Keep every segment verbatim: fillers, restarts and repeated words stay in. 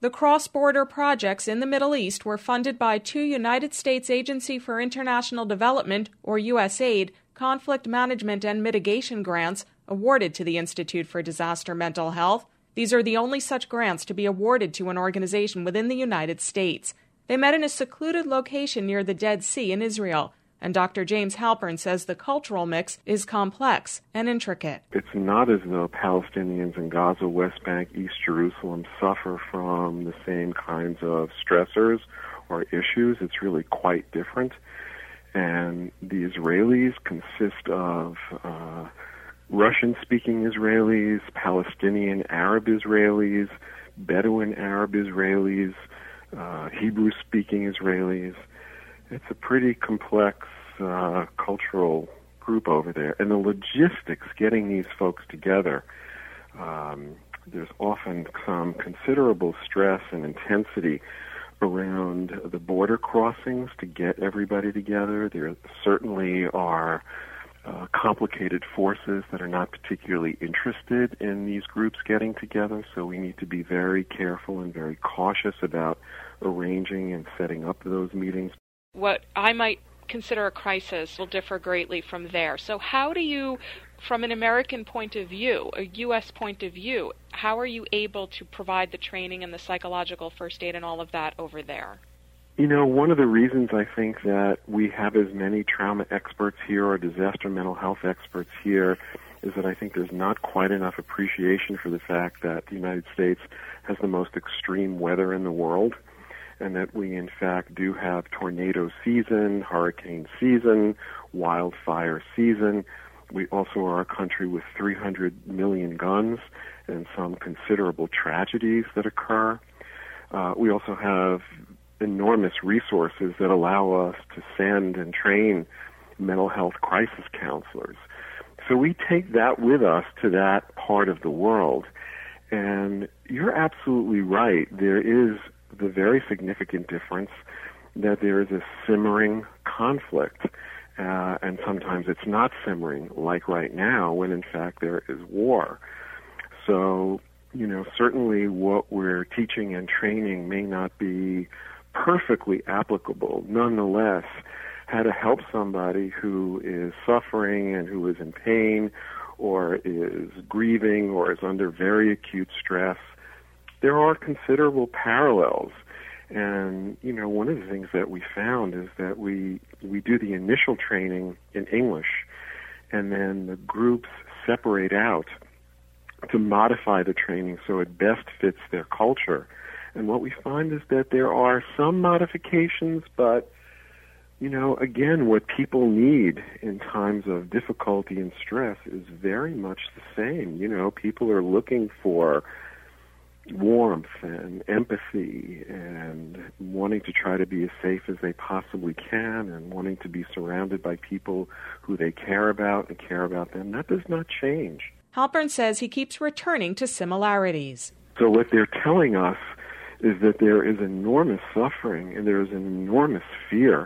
The cross-border projects in the Middle East were funded by two United States Agency for International Development, or U S A I D, conflict management and mitigation grants awarded to the Institute for Disaster Mental Health. These are the only such grants to be awarded to an organization within the United States. They met in a secluded location near the Dead Sea in Israel, and Doctor James Halpern says the cultural mix is complex and intricate. It's not as though Palestinians in Gaza, West Bank, East Jerusalem suffer from the same kinds of stressors or issues. It's really quite different. And the Israelis consist of uh, Russian-speaking Israelis, Palestinian Arab Israelis, Bedouin Arab Israelis, uh, Hebrew-speaking Israelis. It's a pretty complex uh, cultural group over there. And the logistics, getting these folks together, um, there's often some considerable stress and intensity around the border crossings to get everybody together. There certainly are uh, complicated forces that are not particularly interested in these groups getting together, so we need to be very careful and very cautious about arranging and setting up those meetings. What I might consider a crisis will differ greatly from there. So how do you, from an American point of view, a U S point of view, how are you able to provide the training and the psychological first aid and all of that over there? You know, one of the reasons I think that we have as many trauma experts here or disaster mental health experts here is that I think there's not quite enough appreciation for the fact that the United States has the most extreme weather in the world, and that we, in fact, do have tornado season, hurricane season, wildfire season. We also are a country with three hundred million guns and some considerable tragedies that occur. Uh, we also have enormous resources that allow us to send and train mental health crisis counselors. So we take that with us to that part of the world. And you're absolutely right. There is the very significant difference that there is a simmering conflict, uh, and sometimes it's not simmering, like right now, when in fact there is war. So, you know, certainly what we're teaching and training may not be perfectly applicable. Nonetheless, how to help somebody who is suffering and who is in pain or is grieving or is under very acute stress, there are considerable parallels. And, you know, one of the things that we found is that we we do the initial training in English, and then the groups separate out to modify the training so it best fits their culture. And what we find is that there are some modifications, but, you know, again, what people need in times of difficulty and stress is very much the same. You know, people are looking for warmth and empathy and wanting to try to be as safe as they possibly can and wanting to be surrounded by people who they care about and care about them. That does not change. Halpern says he keeps returning to similarities. So what they're telling us is that there is enormous suffering and there is an enormous fear.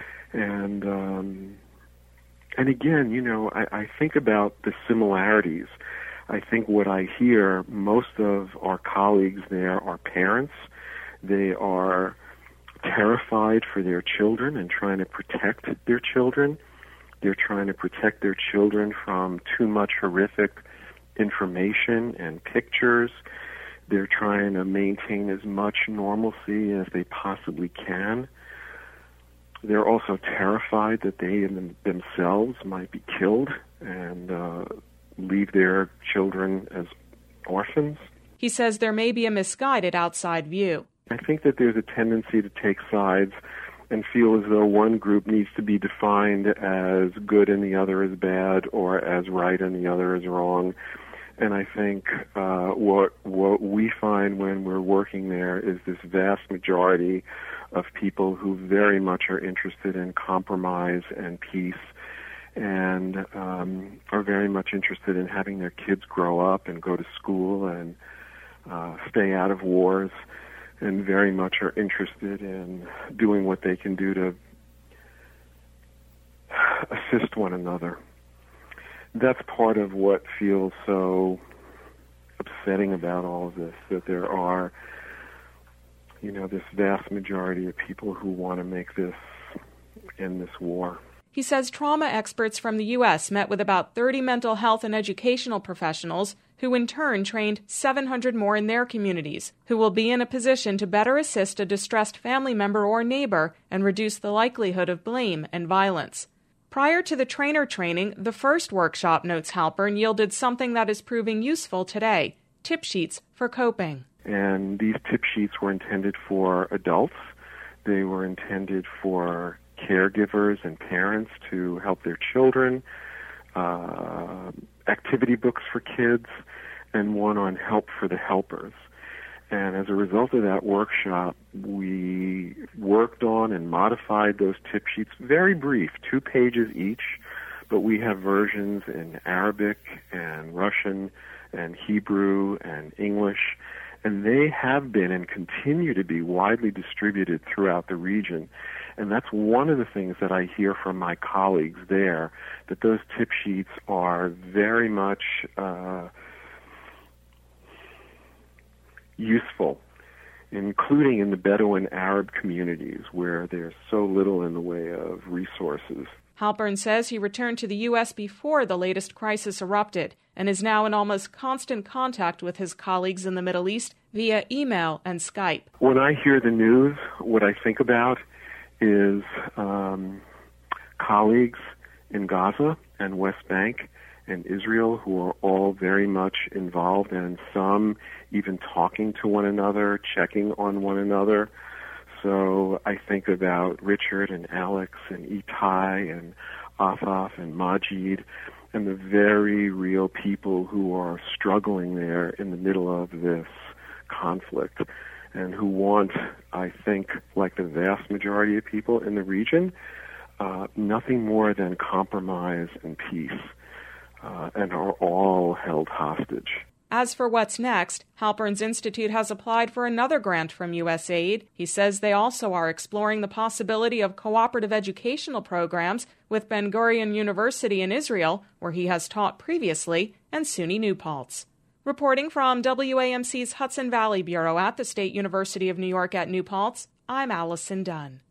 And um, and again, you know, I, I think about the similarities. I think what I hear, most of our colleagues there are parents. They are terrified for their children and trying to protect their children. They're trying to protect their children from too much horrific information and pictures. They're trying to maintain as much normalcy as they possibly can. They're also terrified that they in themselves might be killed and uh, leave their children as orphans. He says there may be a misguided outside view. I think that there's a tendency to take sides and feel as though one group needs to be defined as good and the other is bad, or as right and the other is wrong. And I think uh, what what we find when we're working there is this vast majority of people who very much are interested in compromise and peace, and um, are very much interested in having their kids grow up and go to school and uh, stay out of wars, and very much are interested in doing what they can do to assist one another. That's part of what feels so upsetting about all of this, that there are you know, this vast majority of people who want to make this end this war. He says trauma experts from the U S met with about thirty mental health and educational professionals who in turn trained seven hundred more in their communities, who will be in a position to better assist a distressed family member or neighbor and reduce the likelihood of blame and violence. Prior to the trainer training, the first workshop, notes Halpern, yielded something that is proving useful today, tip sheets for coping. And these tip sheets were intended for adults. They were intended for caregivers and parents to help their children, uh, activity books for kids, and one on help for the helpers. And as a result of that workshop, we worked on and modified those tip sheets, very brief, two pages each, but we have versions in Arabic and Russian and Hebrew and English, and they have been and continue to be widely distributed throughout the region. And that's one of the things that I hear from my colleagues there, that those tip sheets are very much uh, useful, including in the Bedouin Arab communities where there's so little in the way of resources. Halpern says he returned to the U S before the latest crisis erupted and is now in almost constant contact with his colleagues in the Middle East via email and Skype. When I hear the news, what I think about is um, colleagues in Gaza and West Bank and Israel who are all very much involved, and some even talking to one another, checking on one another. So I think about Richard and Alex and Itai and Afaf and Majid and the very real people who are struggling there in the middle of this conflict and who want, I think, like the vast majority of people in the region, uh, nothing more than compromise and peace, uh, and are all held hostage. As for what's next, Halpern's Institute has applied for another grant from U S aid. He says they also are exploring the possibility of cooperative educational programs with Ben Gurion University in Israel, where he has taught previously, and SUNY New Paltz. Reporting from W A M C's Hudson Valley Bureau at the State University of New York at New Paltz, I'm Allison Dunn.